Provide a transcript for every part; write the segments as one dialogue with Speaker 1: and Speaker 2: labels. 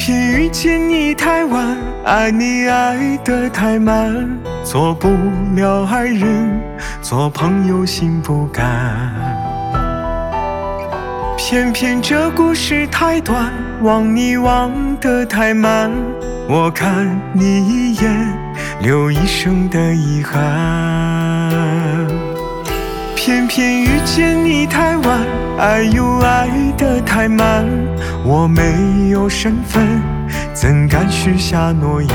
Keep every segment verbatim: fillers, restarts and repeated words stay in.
Speaker 1: 偏遇见你太晚，爱你爱得太慢，做不了爱人，做朋友心不甘。偏偏这故事太短，忘你忘得太慢，我看你一眼，留一生的遗憾。偏偏遇见你太晚，爱又爱得太慢，我没有身份，怎敢许下诺言？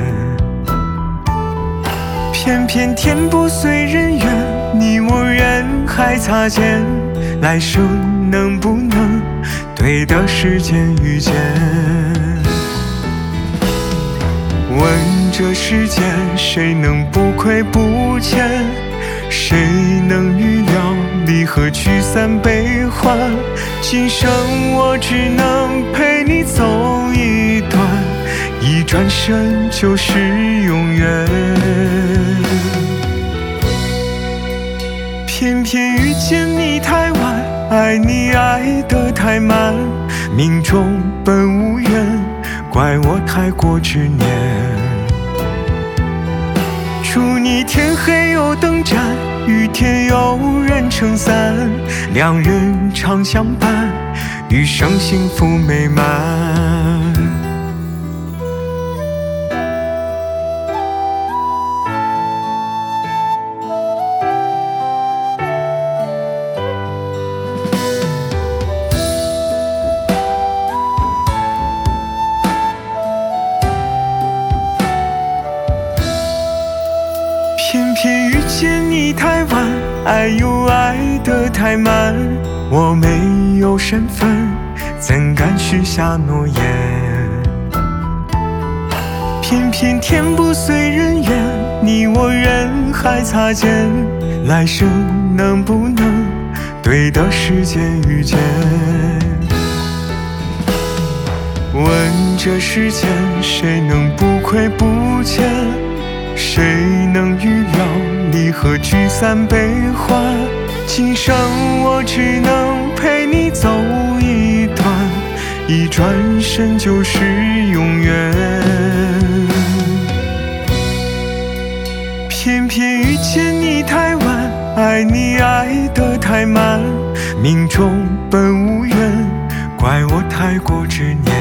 Speaker 1: 偏偏天不遂人愿，你我人海擦肩，来生能不能对的时间遇见？问这世间谁能不亏不欠？谁能预料离合聚散悲欢？今生我只能陪你走一段，一转身就是永远。偏偏遇见你太晚，爱你爱得太慢，命中本无缘，怪我太过执念。祝你天黑有灯盏，雨天有人撑伞，两人常相伴，余生幸福美满。偏偏遇见你太晚，爱又爱得太慢，我没有身份，怎敢许下诺言？偏偏天不遂人愿，你我人海擦肩，来生能不能对的时间遇见？问这世间谁能不亏不欠？谁能预料离合聚散悲欢？今生我只能陪你走一段，一转身就是永远。偏偏遇见你太晚，爱你爱得太慢，命中本无缘，怪我太过执念。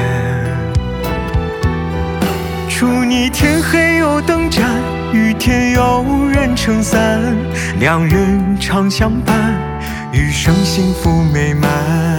Speaker 1: 祝你天黑有灯盏，雨天有人撑伞，两人常相伴，余生幸福美满。